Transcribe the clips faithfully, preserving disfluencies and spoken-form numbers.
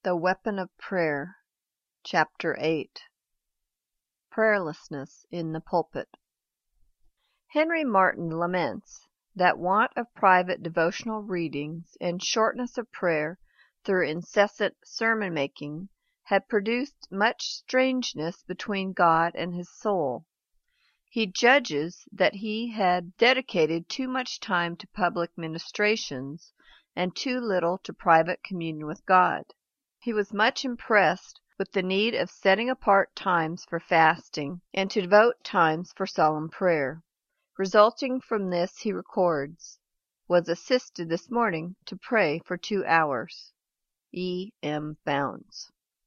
The Weapon of Prayer, Chapter eight. Prayerlessness in the Pulpit. Henry Martyn laments that want of private devotional readings and shortness of prayer through incessant sermon-making had produced much strangeness between God and his soul. He judges that he had dedicated too much time to public ministrations and too little to private communion with God. He was much impressed with the need of setting apart times for fasting and to devote times for solemn prayer. Resulting from this, he records, "Was assisted this morning to pray for two hours." E. M. Bounds.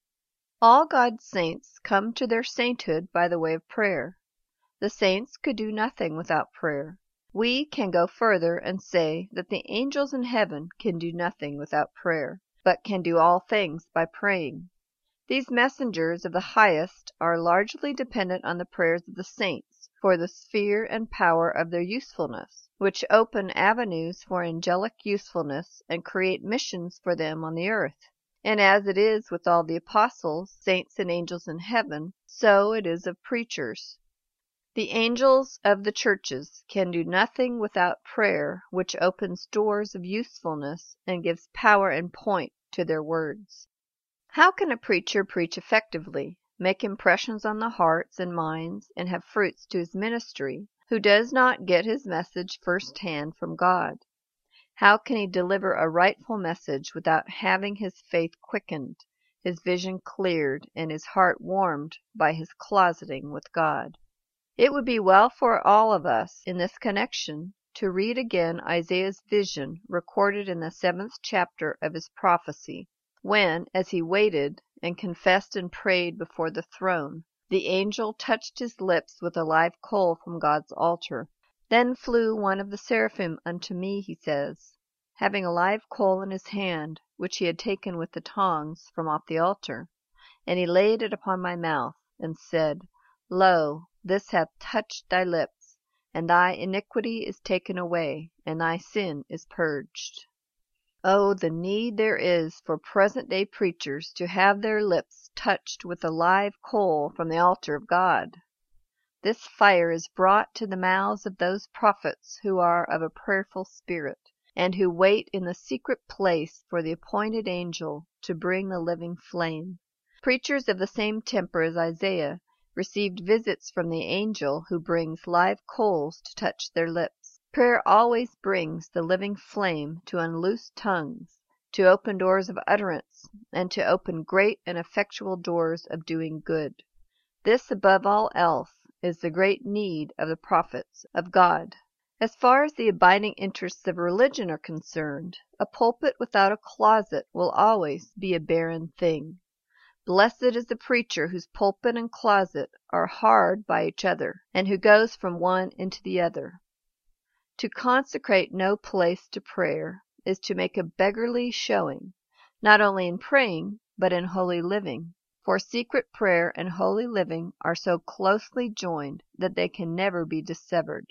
All God's saints come to their sainthood by the way of prayer. The saints could do nothing without prayer. We can go further and say that the angels in heaven can do nothing without prayer, but can do all things by praying. These messengers of the highest are largely dependent on the prayers of the saints for the sphere and power of their usefulness, which open avenues for angelic usefulness and create missions for them on the earth. And as it is with all the apostles, saints, and angels in heaven, so it is of preachers. The angels of the churches can do nothing without prayer, which opens doors of usefulness and gives power and point to their words. How can a preacher preach effectively, make impressions on the hearts and minds, and have fruits to his ministry, who does not get his message first-hand from God? How can he deliver a rightful message without having his faith quickened, his vision cleared, and his heart warmed by his closeting with God? It would be well for all of us, in this connection, to read again Isaiah's vision recorded in the seventh chapter of his prophecy, when, as he waited and confessed and prayed before the throne, the angel touched his lips with a live coal from God's altar. Then flew one of the seraphim unto me, he says, having a live coal in his hand, which he had taken with the tongs from off the altar, and he laid it upon my mouth, and said, Lo, this hath touched thy lips, and thy iniquity is taken away, and thy sin is purged. Oh, the need there is for present-day preachers to have their lips touched with a live coal from the altar of God! This fire is brought to the mouths of those prophets who are of a prayerful spirit, and who wait in the secret place for the appointed angel to bring the living flame. Preachers of the same temper as Isaiah received visits from the angel who brings live coals to touch their lips. Prayer always brings the living flame to unloose tongues, to open doors of utterance, and to open great and effectual doors of doing good. This, above all else, is the great need of the prophets of God. As far as the abiding interests of religion are concerned, a pulpit without a closet will always be a barren thing. Blessed is the preacher whose pulpit and closet are hard by each other, and who goes from one into the other. To consecrate no place to prayer is to make a beggarly showing, not only in praying, but in holy living. For secret prayer and holy living are so closely joined that they can never be dissevered.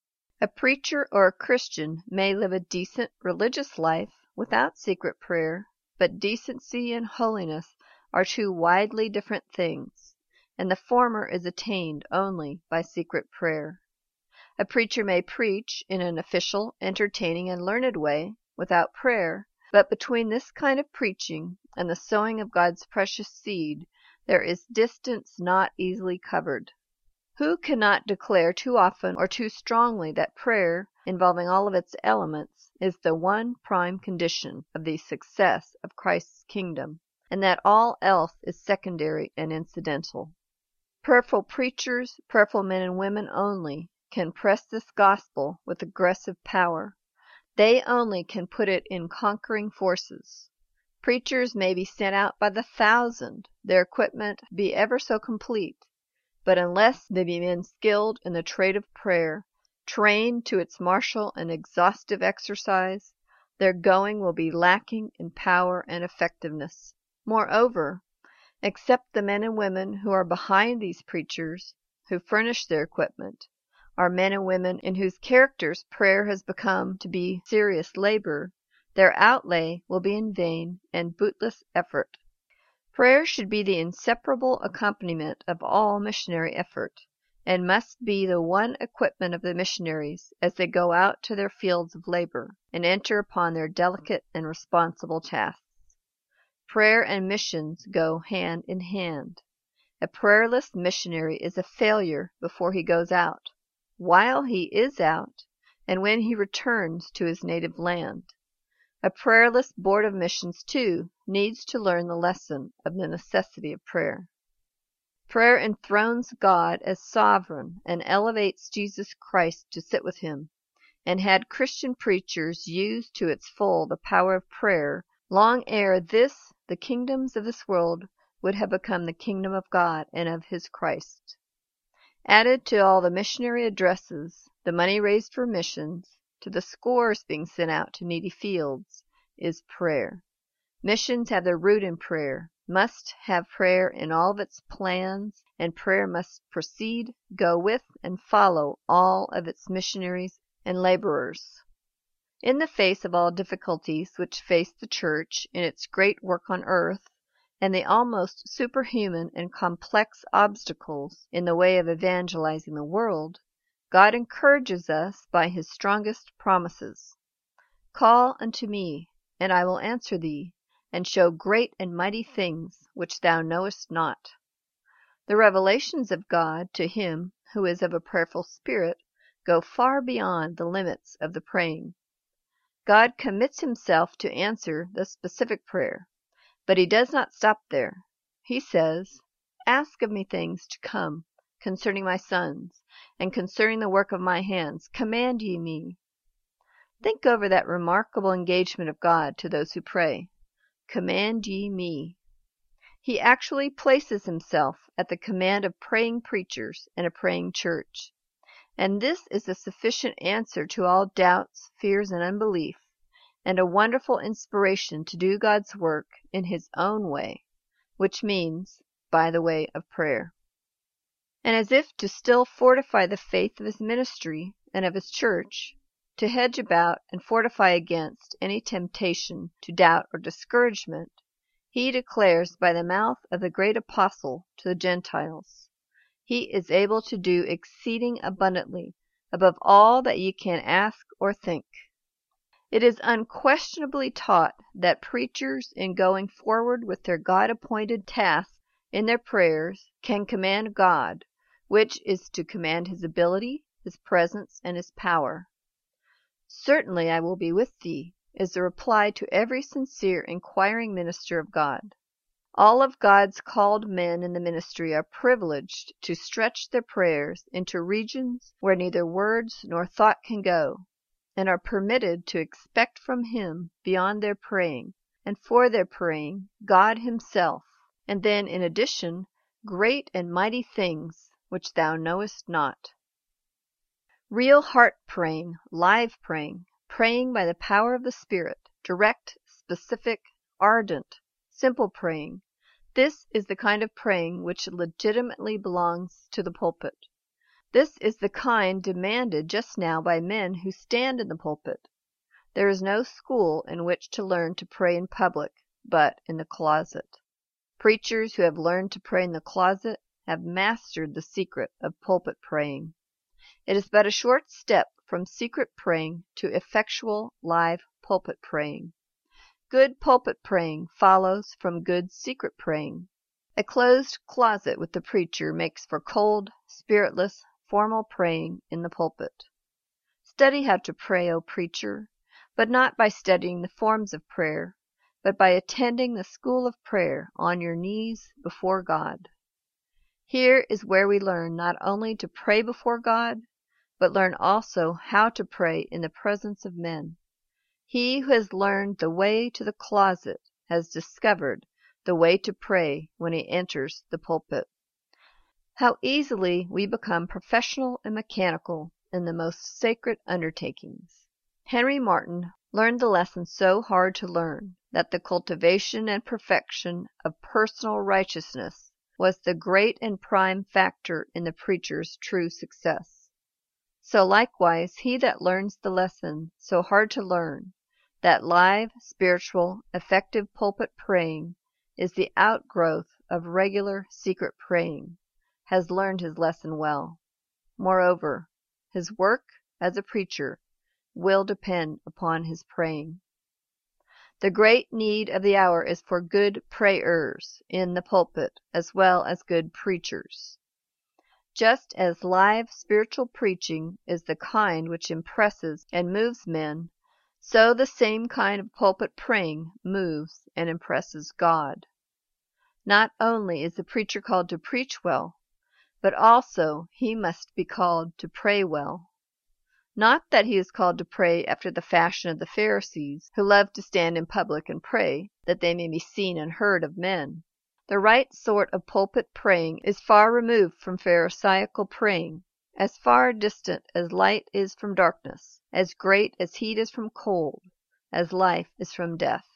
A preacher or a Christian may live a decent religious life without secret prayer, but decency and holiness are two widely different things, and the former is attained only by secret prayer. A preacher may preach in an official, entertaining, and learned way without prayer, but between this kind of preaching and the sowing of God's precious seed there is distance not easily covered. Who cannot declare too often or too strongly that prayer, involving all of its elements, is the one prime condition of the success of Christ's kingdom, and that all else is secondary and incidental? Prayerful preachers, prayerful men and women only, can press this gospel with aggressive power. They only can put it in conquering forces. Preachers may be sent out by the thousand, their equipment be ever so complete, but unless they be men skilled in the trade of prayer, trained to its martial and exhaustive exercise, their going will be lacking in power and effectiveness. Moreover, except the men and women who are behind these preachers, who furnish their equipment, are men and women in whose characters prayer has become to be serious labor, their outlay will be in vain and bootless effort. Prayer should be the inseparable accompaniment of all missionary effort, and must be the one equipment of the missionaries as they go out to their fields of labor and enter upon their delicate and responsible tasks. Prayer and missions go hand in hand. A prayerless missionary is a failure before he goes out, while he is out, and when he returns to his native land. A prayerless Board of Missions, too, needs to learn the lesson of the necessity of prayer. Prayer enthrones God as sovereign and elevates Jesus Christ to sit with him, and had Christian preachers used to its full the power of prayer, long ere this the kingdoms of this world would have become the kingdom of God and of his Christ. Added to all the missionary addresses, the money raised for missions, to the scores being sent out to needy fields, is prayer. Missions have their root in prayer, must have prayer in all of its plans, and prayer must precede, go with, and follow all of its missionaries and laborers. In the face of all difficulties which face the Church in its great work on earth, and the almost superhuman and complex obstacles in the way of evangelizing the world, God encourages us by his strongest promises. Call unto me, and I will answer thee, and show great and mighty things which thou knowest not. The revelations of God to him who is of a prayerful spirit go far beyond the limits of the praying. God commits himself to answer the specific prayer, but he does not stop there. He says, "Ask of me things to come concerning my sons, and concerning the work of my hands, command ye me." Think over that remarkable engagement of God to those who pray. Command ye me. He actually places himself at the command of praying preachers and a praying church. And this is a sufficient answer to all doubts, fears, and unbelief, and a wonderful inspiration to do God's work in his own way, which means by the way of prayer. And as if to still fortify the faith of his ministry and of his church, to hedge about and fortify against any temptation to doubt or discouragement, he declares by the mouth of the great apostle to the Gentiles, "He is able to do exceeding abundantly above all that ye can ask or think." It is unquestionably taught that preachers, in going forward with their God-appointed tasks in their prayers, can command God, which is to command his ability, his presence, and his power. "Certainly I will be with thee," is the reply to every sincere inquiring minister of God. All of God's called men in the ministry are privileged to stretch their prayers into regions where neither words nor thought can go, and are permitted to expect from him beyond their praying, and for their praying, God himself, and then in addition, great and mighty things which thou knowest not. Real heart praying, live praying, praying by the power of the Spirit, direct, specific, ardent, simple praying, this is the kind of praying which legitimately belongs to the pulpit. This is the kind demanded just now by men who stand in the pulpit. There is no school in which to learn to pray in public, but in the closet. Preachers who have learned to pray in the closet have mastered the secret of pulpit praying. It is but a short step from secret praying to effectual live pulpit praying. Good pulpit praying follows from good secret praying. A closed closet with the preacher makes for cold, spiritless, formal praying in the pulpit. Study how to pray, O preacher, but not by studying the forms of prayer, but by attending the school of prayer on your knees before God. Here is where we learn not only to pray before God, but learn also how to pray in the presence of men. He who has learned the way to the closet has discovered the way to pray when he enters the pulpit. How easily we become professional and mechanical in the most sacred undertakings. Henry Martyn learned the lesson so hard to learn that the cultivation and perfection of personal righteousness was the great and prime factor in the preacher's true success. So likewise he that learns the lesson so hard to learn, that live, spiritual, effective pulpit praying is the outgrowth of regular secret praying, has learned his lesson well. Moreover, his work as a preacher will depend upon his praying. The great need of the hour is for good prayers in the pulpit as well as good preachers. Just as live spiritual preaching is the kind which impresses and moves men, so the same kind of pulpit praying moves and impresses God. Not only is the preacher called to preach well, but also he must be called to pray well. Not that he is called to pray after the fashion of the Pharisees, who love to stand in public and pray, that they may be seen and heard of men. The right sort of pulpit praying is far removed from pharisaical praying, as far distant as light is from darkness, as great as heat is from cold, as life is from death.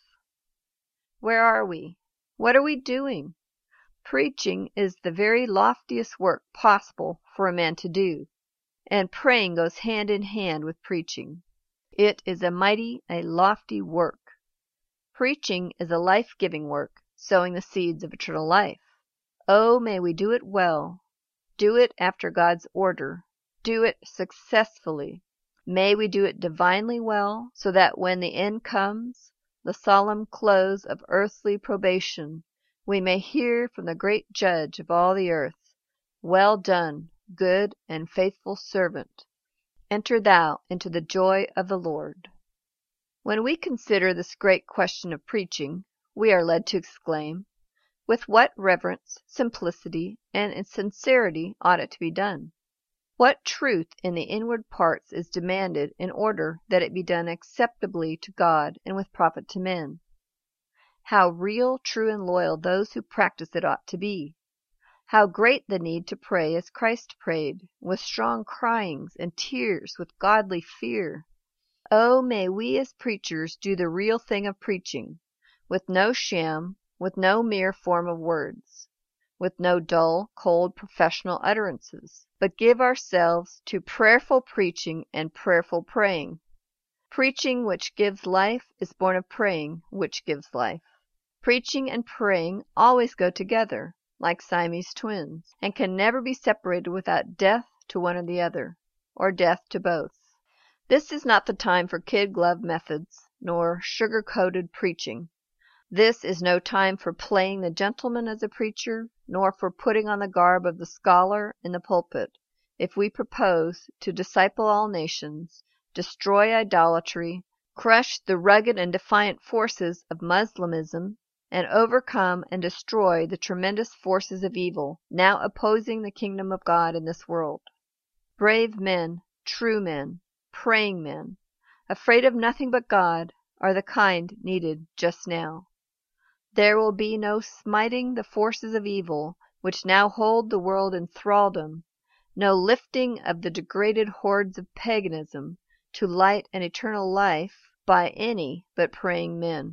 Where are we? What are we doing? Preaching is the very loftiest work possible for a man to do, and praying goes hand in hand with preaching. It is a mighty, a lofty work. Preaching is a life-giving work, sowing the seeds of eternal life. Oh, may we do it well, do it after God's order, do it successfully. May we do it divinely well, so that when the end comes, the solemn close of earthly probation, we may hear from the great Judge of all the earth, "Well done, good and faithful servant. Enter thou into the joy of the Lord." When we consider this great question of preaching, we are led to exclaim, with what reverence, simplicity, and sincerity ought it to be done? What truth in the inward parts is demanded in order that it be done acceptably to God and with profit to men? How real, true, and loyal those who practice it ought to be! How great the need to pray as Christ prayed, with strong cryings and tears, with godly fear! Oh, may we as preachers do the real thing of preaching, with no sham, with no mere form of words, with no dull, cold professional utterances, but give ourselves to prayerful preaching and prayerful praying. Preaching which gives life is born of praying which gives life. Preaching and praying always go together, like Siamese twins, and can never be separated without death to one or the other, or death to both. This is not the time for kid-glove methods, nor sugar-coated preaching. This is no time for playing the gentleman as a preacher, nor for putting on the garb of the scholar in the pulpit, if we propose to disciple all nations, destroy idolatry, crush the rugged and defiant forces of Moslemism, and overcome and destroy the tremendous forces of evil now opposing the kingdom of God in this world. Brave men, true men, praying men, afraid of nothing but God, are the kind needed just now. There will be no smiting the forces of evil which now hold the world in thraldom, no lifting of the degraded hordes of paganism to light and eternal life by any but praying men.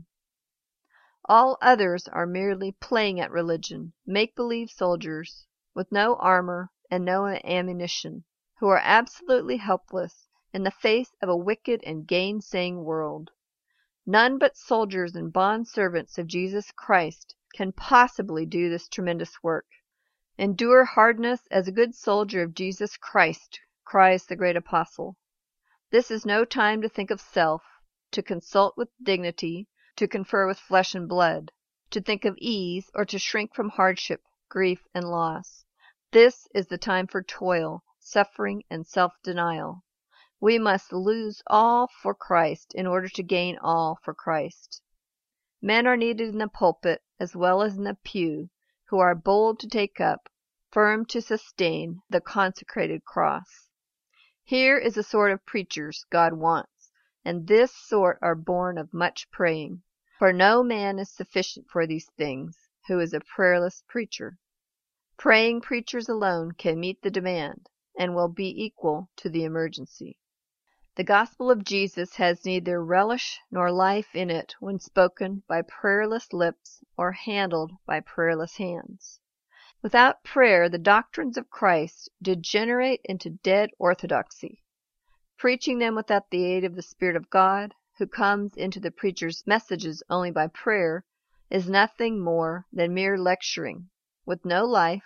All others are merely playing at religion, make-believe soldiers, with no armor and no ammunition, who are absolutely helpless in the face of a wicked and gainsaying world. None but soldiers and bond-servants of Jesus Christ can possibly do this tremendous work. "Endure hardness as a good soldier of Jesus Christ," cries the great apostle. This is no time to think of self, to consult with dignity, to confer with flesh and blood, to think of ease, or to shrink from hardship, grief, and loss. This is the time for toil, suffering, and self-denial. We must lose all for Christ in order to gain all for Christ. Men are needed in the pulpit as well as in the pew, who are bold to take up, firm to sustain, the consecrated cross. Here is the sort of preachers God wants, and this sort are born of much praying, for no man is sufficient for these things who is a prayerless preacher. Praying preachers alone can meet the demand, and will be equal to the emergency. The gospel of Jesus has neither relish nor life in it when spoken by prayerless lips or handled by prayerless hands. Without prayer, the doctrines of Christ degenerate into dead orthodoxy. Preaching them without the aid of the Spirit of God, who comes into the preacher's messages only by prayer, is nothing more than mere lecturing, with no life,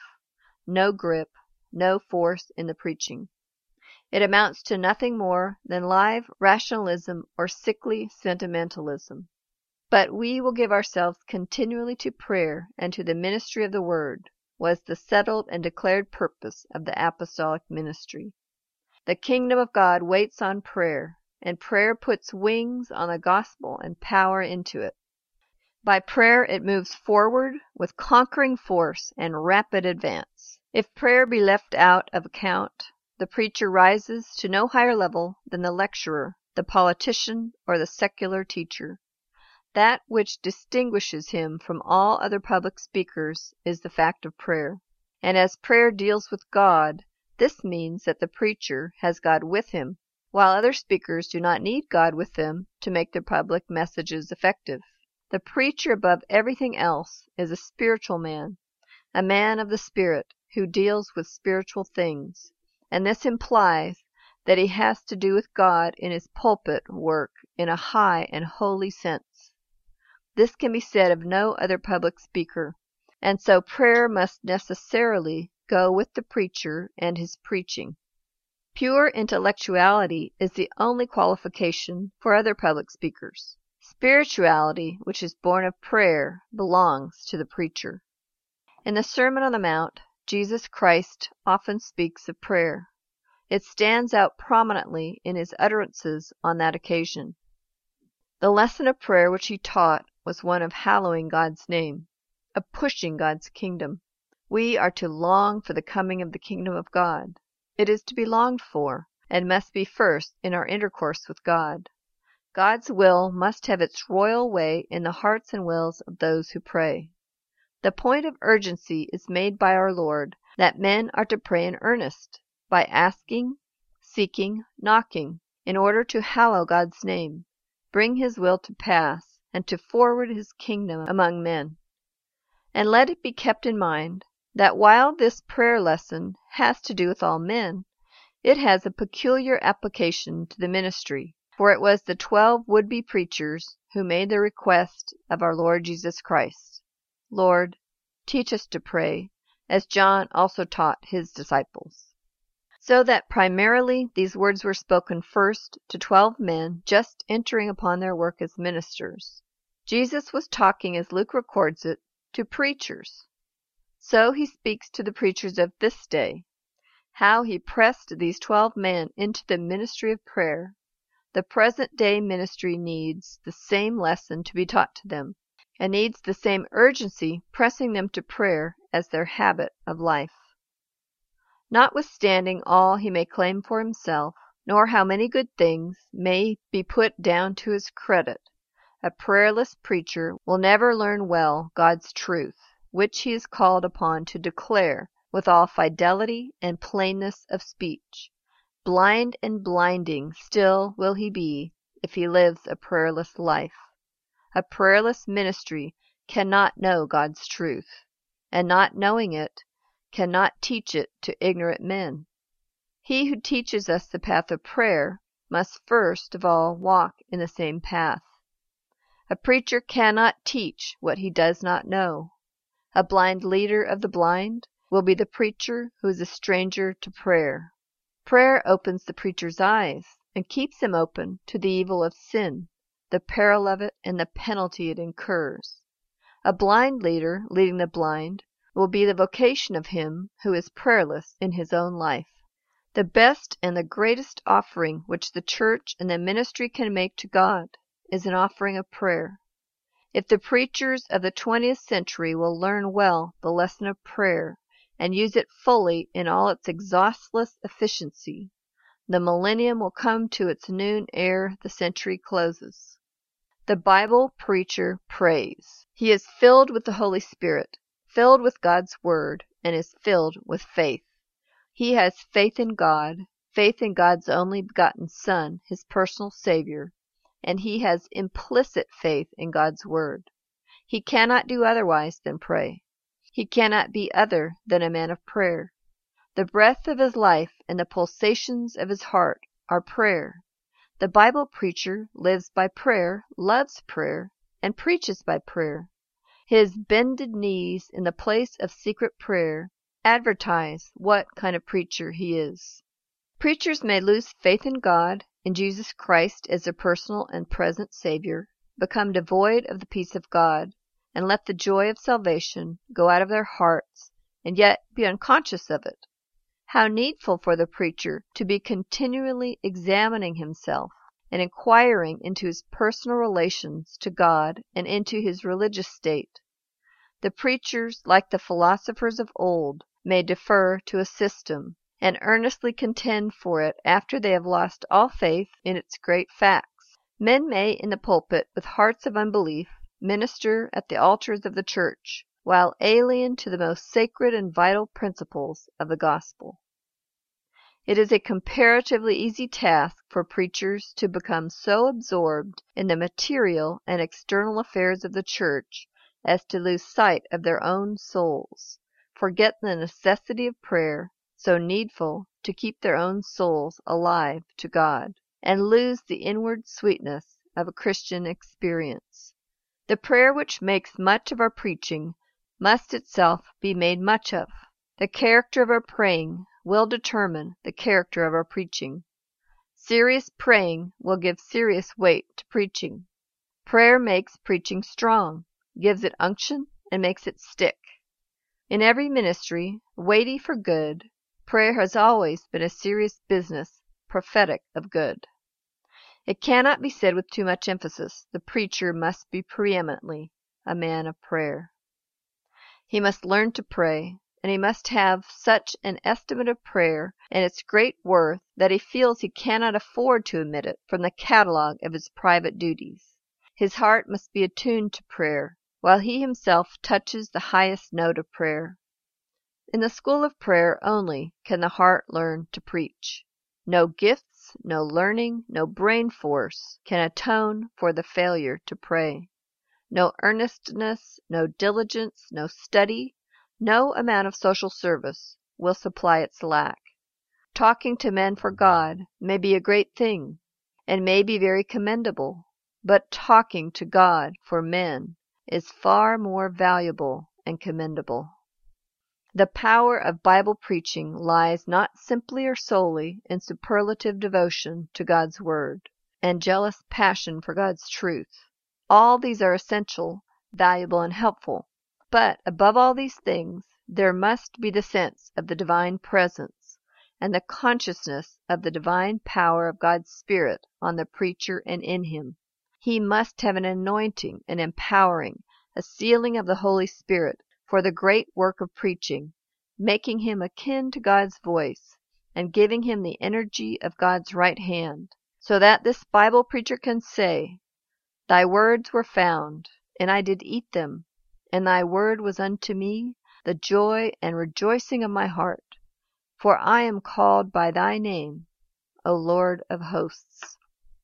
no grip, no force in the preaching. It amounts to nothing more than live rationalism or sickly sentimentalism. But we will give ourselves continually to prayer and to the ministry of the Word, was the settled and declared purpose of the apostolic ministry. The kingdom of God waits on prayer, and prayer puts wings on the gospel and power into it. By prayer it moves forward with conquering force and rapid advance. If prayer be left out of account, the preacher rises to no higher level than the lecturer, the politician, or the secular teacher. That which distinguishes him from all other public speakers is the fact of prayer. And as prayer deals with God, this means that the preacher has God with him, while other speakers do not need God with them to make their public messages effective. The preacher above everything else is a spiritual man, a man of the Spirit who deals with spiritual things, and this implies that he has to do with God in his pulpit work in a high and holy sense. This can be said of no other public speaker, and so prayer must necessarily go with the preacher and his preaching. Pure intellectuality is the only qualification for other public speakers. Spirituality, which is born of prayer, belongs to the preacher. In the Sermon on the Mount, Jesus Christ often speaks of prayer. It stands out prominently in his utterances on that occasion. The lesson of prayer which he taught was one of hallowing God's name, of pushing God's kingdom. We are to long for the coming of the kingdom of God. It is to be longed for, and must be first in our intercourse with God. God's will must have its royal way in the hearts and wills of those who pray. The point of urgency is made by our Lord that men are to pray in earnest, by asking, seeking, knocking, in order to hallow God's name, bring his will to pass, and to forward his kingdom among men. And let it be kept in mind that while this prayer lesson has to do with all men, it has a peculiar application to the ministry, for it was the twelve would-be preachers who made the request of our Lord Jesus Christ, "Lord, teach us to pray, as John also taught his disciples." So that primarily these words were spoken first to twelve men just entering upon their work as ministers. Jesus was talking, as Luke records it, to preachers. So he speaks to the preachers of this day. How he pressed these twelve men into the ministry of prayer. The present-day ministry needs the same lesson to be taught to them, and needs the same urgency pressing them to prayer as their habit of life. Notwithstanding all he may claim for himself, nor how many good things may be put down to his credit, a prayerless preacher will never learn well God's truth, which he is called upon to declare with all fidelity and plainness of speech. Blind and blinding still will he be if he lives a prayerless life. A prayerless ministry cannot know God's truth, and not knowing it, cannot teach it to ignorant men. He who teaches us the path of prayer must first of all walk in the same path. A preacher cannot teach what he does not know. A blind leader of the blind will be the preacher who is a stranger to prayer. Prayer opens the preacher's eyes and keeps him open to the evil of sin, the peril of it, and the penalty it incurs. A blind leader leading the blind will be the vocation of him who is prayerless in his own life. The best and the greatest offering which the church and the ministry can make to God is an offering of prayer. If the preachers of the twentieth century will learn well the lesson of prayer and use it fully in all its exhaustless efficiency, the millennium will come to its noon ere the century closes. The Bible preacher prays. He is filled with the Holy Spirit, filled with God's Word, and is filled with faith. He has faith in God, faith in God's only begotten Son, his personal Savior, and he has implicit faith in God's Word. He cannot do otherwise than pray. He cannot be other than a man of prayer. The breath of his life and the pulsations of his heart are prayer. The Bible preacher lives by prayer, loves prayer, and preaches by prayer. His bended knees in the place of secret prayer advertise what kind of preacher he is. Preachers may lose faith in God, in Jesus Christ as their personal and present Savior, become devoid of the peace of God, and let the joy of salvation go out of their hearts, and yet be unconscious of it. How needful for the preacher to be continually examining himself and inquiring into his personal relations to God and into his religious state. The preachers, like the philosophers of old, may defer to a system, and earnestly contend for it after they have lost all faith in its great facts. Men may, in the pulpit, with hearts of unbelief, minister at the altars of the church, while alien to the most sacred and vital principles of the gospel. It is a comparatively easy task for preachers to become so absorbed in the material and external affairs of the church as to lose sight of their own souls, forget the necessity of prayer, so needful to keep their own souls alive to God, and lose the inward sweetness of a Christian experience. The prayer which makes much of our preaching must itself be made much of. The character of our praying will determine the character of our preaching. Serious praying will give serious weight to preaching. Prayer makes preaching strong, gives it unction, and makes it stick. In every ministry, weighty for good, prayer has always been a serious business, prophetic of good. It cannot be said with too much emphasis, the preacher must be preeminently a man of prayer. He must learn to pray, and he must have such an estimate of prayer and its great worth that he feels he cannot afford to omit it from the catalogue of his private duties. His heart must be attuned to prayer, while he himself touches the highest note of prayer. In the school of prayer only can the heart learn to preach. No gifts, no learning, no brain force can atone for the failure to pray. No earnestness, no diligence, no study, no amount of social service will supply its lack. Talking to men for God may be a great thing, and may be very commendable, but talking to God for men is far more valuable and commendable. The power of Bible preaching lies not simply or solely in superlative devotion to God's Word, and jealous passion for God's truth. All these are essential, valuable, and helpful. But above all these things, there must be the sense of the divine presence, and the consciousness of the divine power of God's Spirit on the preacher and in him. He must have an anointing, an empowering, a sealing of the Holy Spirit for the great work of preaching, making him akin to God's voice, and giving him the energy of God's right hand, so that this Bible preacher can say, "Thy words were found, and I did eat them, and thy word was unto me the joy and rejoicing of my heart. For I am called by thy name, O Lord of hosts."